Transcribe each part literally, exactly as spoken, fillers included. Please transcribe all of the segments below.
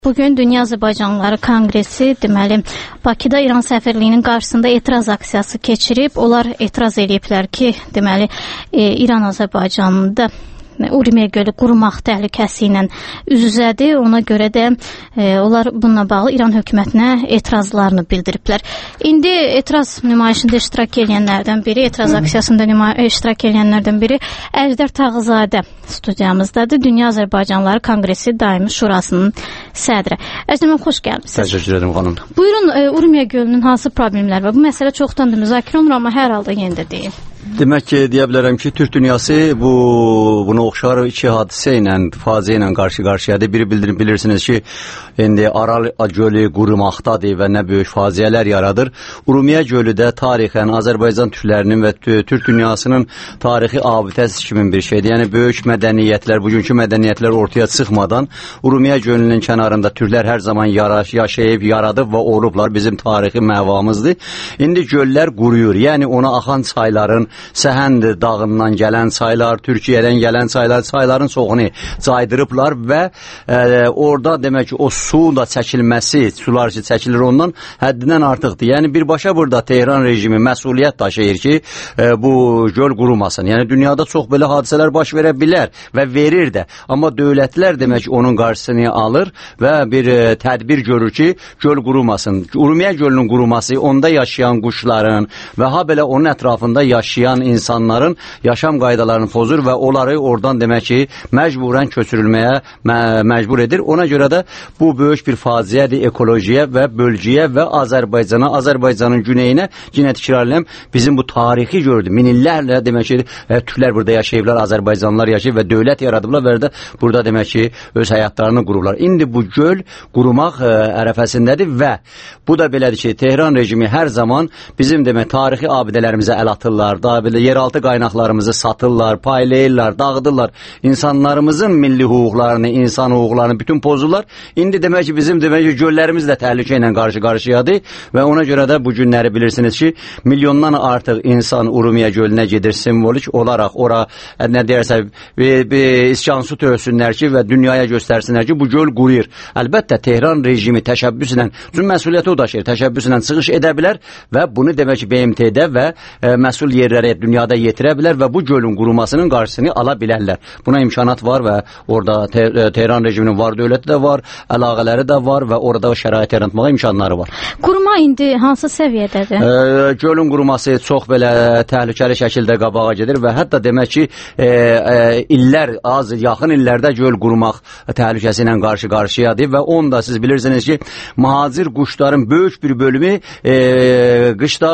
Bugün Dünya Azərbaycanlıları Konqresi deməli Bakıda İran səfirliyinin qarşısında etiraz aksiyası keçirib. Onlar etiraz ediblər ki, deməli e, İran Azərbaycanında Urmiya gölü qurumaq təhlükəsi ilə üz-üzədir. Ona görə də e, onlar bununla bağlı İran hökumətinə etirazlarını bildiriblər. İndi etiraz nümayişində iştirak edənlərdən biri, etiraz aksiyasında iştirak edənlərdən biri Əjdər Tağızadə studiyamızdadır. Dünya Azərbaycanlıları Konqresi Daimi Şurasının sədri. Əjdər müəllim, xoş gəlmisiniz. Təşəkkür edirəm xanım. Buyurun, e, Urmiya gölünün hansı problemləri var? Bu məsələ çoxdandır müzakirə olunur, amma hər halda yenidə deyil. Demək ki, deyə bilərəm ki, Türk dünyası bu buna oxşar iki hadisə ilə, faciə ilə qarşı-qarşıyadır. Biri bildirin, bilirsiniz ki, indi Aral gölü qurumaqdadır və nə böyük faciələr yaradır. Urmiya gölü də tarixən Azərbaycan türklərinin və Türk dünyasının tarixi abidəsi kimi bir şeydir. Yəni, böyük mədəniyyətlər, bugünkü mədəniyyətlər ortaya çıxmadan Urmiya gölünün kənarında türklər hər zaman yaşayıb, yaradıb və olublar. Bizim tarixi məvamızdır. İndi göllər quruyur. Yəni, ona axan çayların Səhənd dağından gələn çaylar, Türkiyədən gələn çaylar, çayların çoxunu caydırıblar və e, orada demək ki, o su da çəkilməsi, sular ki, çəkilir ondan həddindən artıqdır. Yəni, birbaşa burada Tehran rejimi məsuliyyət daşıyır ki, e, bu göl qurumasın. Yəni, dünyada çox belə hadisələr baş verə bilər və verir də. Amma dövlətlər demək ki, onun qarşısını alır və bir e, tədbir görür ki, göl qurumasın. Urmiya gölünün quruması, onda yaşayan quşların və ha belə onun ətrafında yaşayan insanların yaşam qaydalarını pozur və onları oradan demək ki, məcburən köçürülməyə mə məcbur edir. Ona görə də bu böyük bir faciədir ekolojiyə və bölgəyə və Azərbaycana, Azərbaycanın güneyinə yenə təkrarlayım, bizim bu tarixi gördü. Minillərlə demək ki, e, Türklər burada yaşayıblar, Azərbaycanlılar yaşayıb və dövlət yaradıblar və də burada demək ki, öz həyatlarını qururlar. İndi bu göl qurumaq e, ərəfəsindədir və bu da belədir ki, Tehran rejimi hər zaman bizim demək tarixi abidələrimizə əl atırlar, da belə yeraltı qaynaqlarımızı satırlar, paylayırlar, dağıdırlar. İnsanlarımızın milli hüquqlarını, insan hüquqlarını bütün pozurlar. İndi demək ki, bizim demək ki, göllərimiz də təhlükə ilə qarşı-qarşıyadır və ona görə də bu günləri bilirsiniz ki, milyondan artıq insan Urmiya gölünə gedir simvolik olaraq ora, nə deyərsə, iskansu töhsünlər ki və dünyaya göstərsinlər ki, bu göl quruyur. Əlbəttə, Tehran rejimi təşəbbüslə, çünki məsuliyyəti o daşıyır, təşəbbüslə çıxış edə bilər və bunu demək ki, B M T-də və e, məsul yerlərə dünyada yetirə bilər və bu gölün qurumasının qarşısını ala bilərlər. Buna imkanat var və orada te Tehran rejiminin var dövləti də var, əlaqələri də var və orada şərait yaratmağa imkanları var. Quruma indi hansı səviyyədədir? E, gölün quruması çox belə təhlükəli şəkildə qabağa gedir və hətta demək ki, e, e, illər, az, yaxın illərdə göl qurumaq təhlükəsi ilə qarşı-qarşıyadır və onu da siz bilirsiniz ki, mühacir quşların böyük bir bölümü e, qışda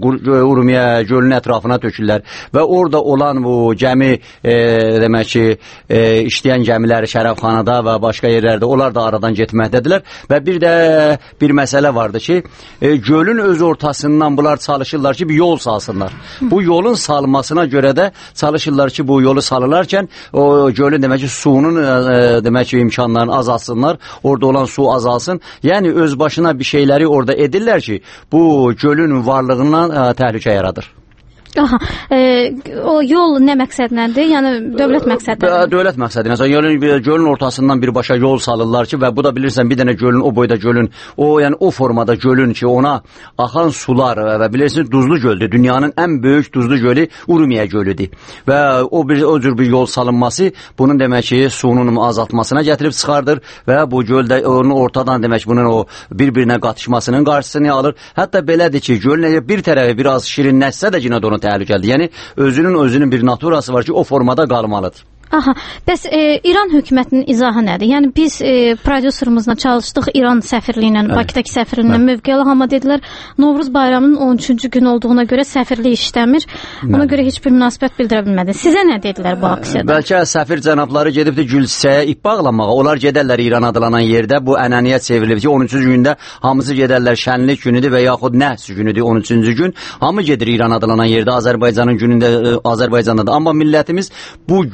Urmiya gölünün ətrafına tökürlər və orada olan bu gəmi e, demək ki, e, işləyən gəmilər Şərəfxanada və başqa yerlərdə onlar da aradan getməkdədirlər və bir də bir məsələ vardı ki, e, gölün öz ortasından bunlar çalışırlar ki, bir yol salsınlar. Bu yolun salmasına görə də çalışırlar ki, bu yolu salırlarkən o gölün demək ki, suyunun e, demək ki, imkanlarını azalsınlar, orada olan su azalsın. Yəni öz başına bir şeyləri orada edirlər ki, bu gölün varlığından e, təhlükə yaradır. Aha, e, o yol nə məqsədləndir? Yəni dövlət məqsədləndir. Dövlət məqsədinə. Gölün, gölün ortasından birbaşa yol salırlar ki və bu da bilirsən bir dənə gölün, o boyda gölün, o yəni o formada gölün ki ona axan sular və bilirsiniz duzlu göldür. Dünyanın ən böyük duzlu gölü Urmiya gölüdür. Və o bir o cür bir yol salınması bunun demək ki, suyunun azaltmasına gətirib çıxardır və bu göldə onu ortadan demək bunun o bir-birinə qatışmasının qarşısını alır. Hətta belədir ki, gölün bir tərəfi biraz şirinləşsə də yenə də onu təhlükəlidir. Yəni, özünün özünün bir naturası var ki, o formada qalmalıdır. Aha, bəs e, İran hökumətinin izahı nədir? Yəni, biz e, prodüserımızla çalışdıq İran səfirliyi ilə, evet. Bakıdakı səfirliyi ilə mövqe alaq, amma dedilər, Novruz bayramının on üçüncü gün olduğuna görə səfirlik işləmir, ona evet. görə heç bir münasibət bildirə bilmədi. Sizə nə dedilər bu aksiyada? Bəlkə səfir cənabları gedibdir Gülçiçəyə ip bağlamağa, onlar gedərlər İran adlanan yerdə, bu ənəniyyət çevrilib ki, on üçüncü gündə hamısı gedərlər şənlik günüdür və yaxud nəhs günüdür on üçüncü gün, hamı gedir İran adlanan yerdə, Azərbaycanın günündə, Azərbaycandadır. Amma millətimiz bu günü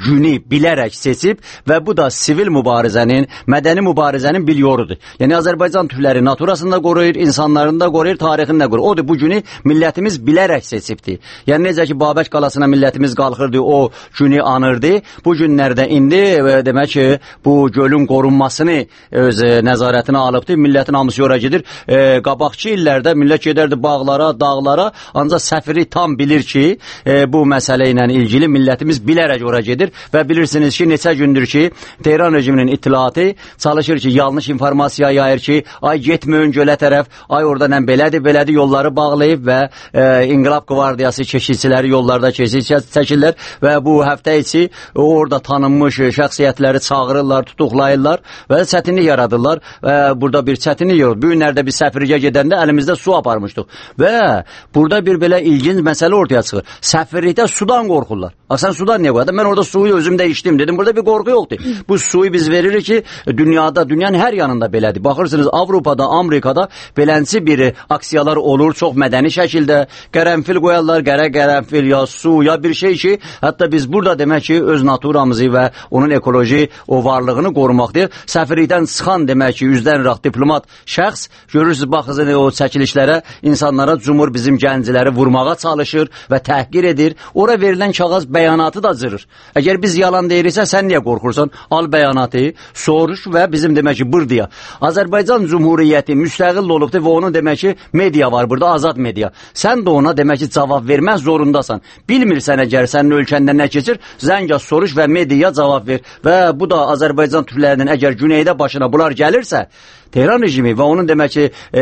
bilərək seçib və bu da sivil mübarizənin, mədəni mübarizənin bir yorudur. Yəni Azərbaycan türkləri naturasını da qoruyur, insanlarını da qoruyur, tarixini də qoruyur. Odur bu günü millətimiz bilərək seçibdir. Yəni necə ki Babək qalasına millətimiz qalxırdı, o günü anırdı. Bu günlərdə indi e, demək ki bu gölün qorunmasını öz e, nəzarətinə alıbdı. Millətin hamısı ora gedir. E, qabaqçı illərdə millət gedərdi bağlara, dağlara. Ancaq səfiri tam bilir ki, e, bu məsələ ilə ilgili millətimiz bilərək ora gedir və bilirsiniz ki, neçə gündür ki, Tehran rejiminin ittilatı çalışır ki, yanlış informasiya yayır ki, ay getməyin gölə tərəf, ay orada nə belədir, belədir yolları bağlayıb və e, İnqilab Qvardiyası keşikçiləri yollarda keşik çəkirlər və bu həftə içi orada tanınmış şəxsiyyətləri çağırırlar, tutuqlayırlar və çətinlik yaradırlar və burada bir çətinlik yox. Bu günlərdə bir səfirliyə gedəndə əlimizdə su aparmışdıq və burada bir belə ilginc məsələ ortaya çıxır. Səfirlikdə sudan qorxurlar. Bax, sən sudan niyə qoyadın? Mən orada suyu özümdə içdim. Dedim, burada bir qorxu yoxdur. Bu suyu biz veririk ki, dünyada, dünyanın hər yanında belədir. Baxırsınız, Avropada, Amerikada belənci bir aksiyalar olur, çox mədəni şəkildə. Qərənfil qoyarlar, qərə qərənfil, ya su, ya bir şey ki, hətta biz burada demək ki, öz naturamızı və onun ekoloji o varlığını qorumaqdır. Səfirlikdən çıxan demək ki, yüzdən raq diplomat şəxs, görürsünüz, baxın o çəkilişlərə, insanlara cumhur bizim gənciləri vurmağa çalışır və təhqir edir. Ora verilən kağız bəyanatı da cırır. Əgər biz yalan deyiriksə, sən niyə qorxursan? Al bəyanatı, soruş və bizim demək ki, burdiya. Azərbaycan Cumhuriyyəti müstəqil olubdur və onun demək ki, media var burada, azad media. Sən də ona demək ki, cavab vermək zorundasan. Bilmirsən əgər sənin ölkəndə nə keçir, zəngə soruş və mediaya cavab ver. Və bu da Azərbaycan türklərinin əgər güneydə başına bunlar gəlirsə, Tehran rejimi və onun demək ki, e,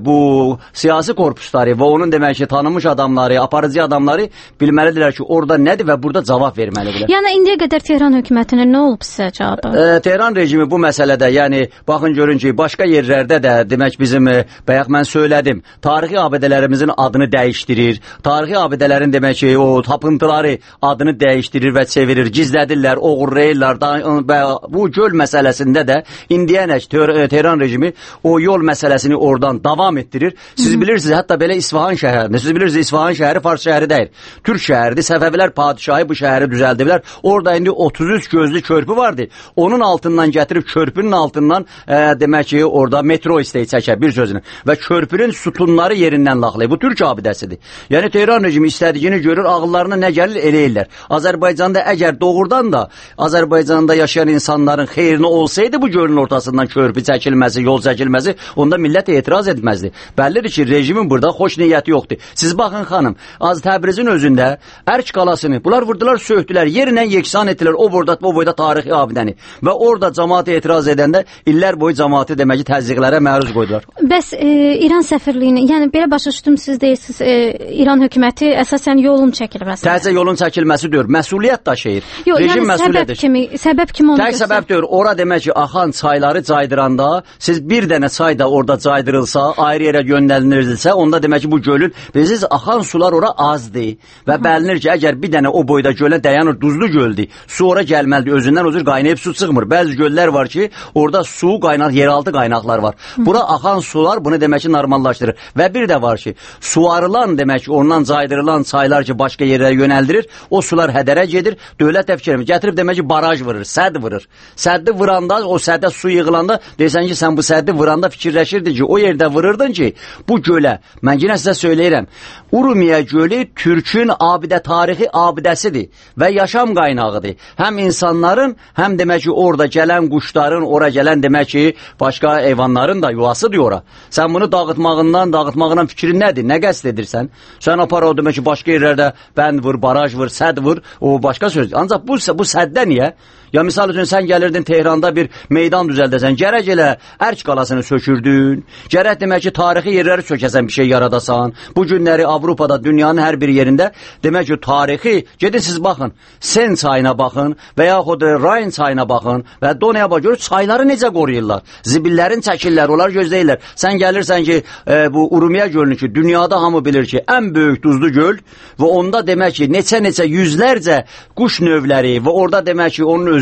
bu siyasi korpusları və onun demək ki, tanınmış adamları, aparıcı adamları bilməlidirlər ki, orada nədir və burada cavab verməlidirlər. Yəni, indiyə qədər Tehran hökumətinin nə olub sizə cavabı? E, Tehran rejimi bu məsələdə, yəni, baxın görün ki, başqa yerlərdə də, demək bizim, e, bayaq mən söylədim, tarixi abidələrimizin adını dəyişdirir, tarixi abidələrin demək ki, o tapıntıları adını dəyişdirir və çevirir, gizlədirlər, oğurlayırlar, da, və bu göl məsələsində də indiyənək Tehran rejimi o yol məsələsini oradan davam etdirir. Siz Hı -hı. bilirsiniz, hətta belə İsfahan şəhərini, siz bilirsiniz, İsfahan şəhəri Fars şəhəri deyil. Türk şəhəridir. Səfəvilər padişahı bu şəhəri düzəldiblər. Orada indi otuz üç gözlü körpü vardı. Onun altından gətirib körpünün altından e, demək ki, orada metro istəyi çəkər bir sözünü. Və körpünün sütunları yerindən laxlayır. Bu Türk abidəsidir. Yəni Tehran rejimi istədiyini görür, ağıllarına nə gəlir eləyirlər. Azərbaycanda əgər doğrudan da Azərbaycanda yaşayan insanların xeyrinə olsaydı bu gölün ortasından körpü çəkilməsi, yol çəkilməsi, onda millət etiraz etməzdi. Bəllidir ki, rejimin burada xoş niyyəti yoxdur. Siz baxın xanım, az Təbrizin özündə Ərk qalasını, bunlar vurdular, söhtülər, yerindən yeksan etdilər o boyda, o boyda tarixi abidəni. Və orada cəmaat etiraz edəndə illər boyu cəmaatı demək ki, təzyiqlərə məruz qoydular. Bəs e, İran səfirliyini, yəni belə başa düşdüm, siz deyirsiniz, e, İran hökuməti əsasən yolun çəkilməsi. Təhcə yolun çəkilməsi deyir, məsuliyyət daşıyır. Yox, yəni səbəb kimi, səbəb kimi onu göstərir. Tək səbəb deyir, ora demək ki, axan çayları caydıranda, siz bir dənə çay da orada caydırılsa, ayrı yerə göndərilirsə, onda demək ki, bu gölün, bilirsiniz, axan sular ora azdır və bəlinir ki, əgər bir dənə o boyda gölə dayanır, duzlu göldür, su ora gəlməlidir, özündən özür qaynayıb su çıxmır. Bəzi göllər var ki, orada su qaynaq, yeraltı qaynaqlar var. Bura axan sular bunu demək ki, normallaşdırır. Və bir də var ki, suvarılan demək ki, ondan caydırılan çaylar ki, başqa yerlərə yönəldirir, o sular hədərə gedir, dövlət təfkirimi gətirib demək ki, baraj vurur, sədd vurur. Səddi vuranda, o səddə su yığılanda, deyirsən ki, sən bu səddi vuranda fikirləşirdin ki, o yerdə vururdun ki, bu gölə, mən yenə sizə söyləyirəm, Urumiya gölü Türkün abidə, tarixi abidəsidir və yaşam qaynağıdır. Həm insanların, həm demək ki, orada gələn quşların, ora gələn demək ki, başqa heyvanların da yuvasıdır ora. Sən bunu dağıtmağından, dağıtmağından fikrin nədir? Nə qəsd edirsən? Sən apar o demək ki, başqa yerlərdə bənd vur, baraj vur, sədd vur, o başqa söz. Ancaq bu, bu səddə niyə? Ya misal üçün sən gəlirdin Tehranda bir meydan düzəldəsən, gərək elə Ərk qalasını sökürdün, gərək demək ki, tarixi yerləri sökəsən, bir şey yaradasan. Bu günləri Avropada, dünyanın hər bir yerində demək ki, tarixi, gedin siz baxın, Sen çayına baxın və yaxud Rayn çayına baxın və Donaya baxın, çayları necə qoruyurlar, zibillərin çəkirlər, onlar gözləyirlər. Sən gəlirsən ki, e, bu Urumiya gölünü ki, dünyada hamı bilir ki, ən böyük duzlu göl və onda demək ki, neçə-neçə yüzlərcə quş növləri və orada demək ki, onun özü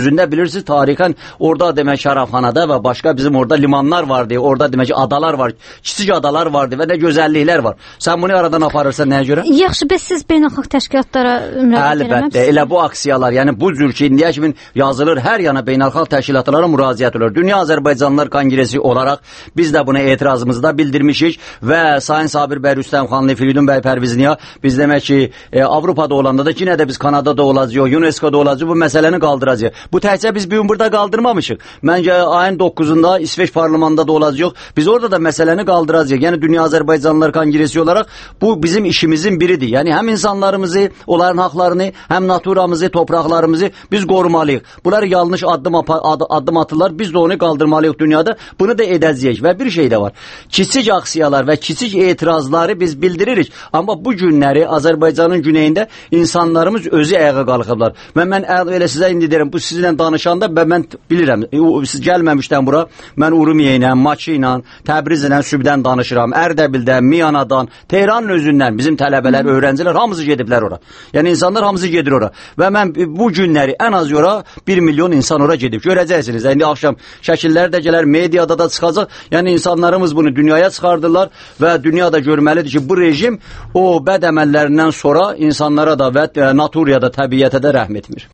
özündə bilirsiniz, tarixən orada demək şərabxanada və başqa bizim orada limanlar vardı, orada demək ki, adalar var, kiçik adalar vardı və nə gözəlliklər var. Sən bunu aradan aparırsan nəyə görə? Yaxşı, bəs siz beynəlxalq təşkilatlara müraciət eləməmisiniz? Əlbəttə, elə bu aksiyalar, yəni bu cür ki, indiyə kimi yazılır, hər yana beynəlxalq təşkilatlara müraciət olur. Dünya Azərbaycanlılar Kongresi olaraq biz də buna etirazımızı da bildirmişik və Sayın Sabir bəy Rüstəmxanlı, Firidun bəy Pərvizniya biz demək ki, e, Avropada olanda da yine də biz Kanadada olacağıq, UNESCO'da olacağıq, bu məsələni qaldıracağıq. Bu təkcə biz bugün burada qaldırmamışıq. Məncə ayın doqquzunda İsveç parlamentında da olacağıq. Biz orada da məsələni qaldıracağıq. Yəni Dünya Azərbaycanlılar Kongresi olaraq bu bizim işimizin biridir. Yəni həm insanlarımızı, onların haqlarını, həm naturamızı, topraklarımızı biz qorumalıyıq. Bunlar yanlış addım, addım atırlar. Biz də onu qaldırmalıyıq dünyada. Bunu da edəcəyik. Və bir şey də var. Kiçik aksiyalar və kiçik etirazları biz bildiririk. Amma bu günləri Azərbaycanın güneyində insanlarımız özü ayağa qalxıblar. Və mən elə sizə indi deyirəm, bu sizinlə danışanda mən bilirəm, siz gəlməmişdən bura, mən Urumiyə ilə, Maçı ilə, Təbriz ilə sübdən danışıram. Ərdəbildən, Miyanadan, Tehranın özündən bizim tələbələr, öğrencilər hamısı gediblər ora. Yəni insanlar hamısı gedir ora. Və mən bu günləri ən az ora bir milyon insan ora gedib. Görəcəksiniz. İndi axşam şəkillər də gələr, mediada da çıxacaq. Yəni insanlarımız bunu dünyaya çıxardırlar və dünyada görməlidir ki, bu rejim o bəd əməllərindən sonra insanlara da və naturiyada, təbiətə də rəhm etmir.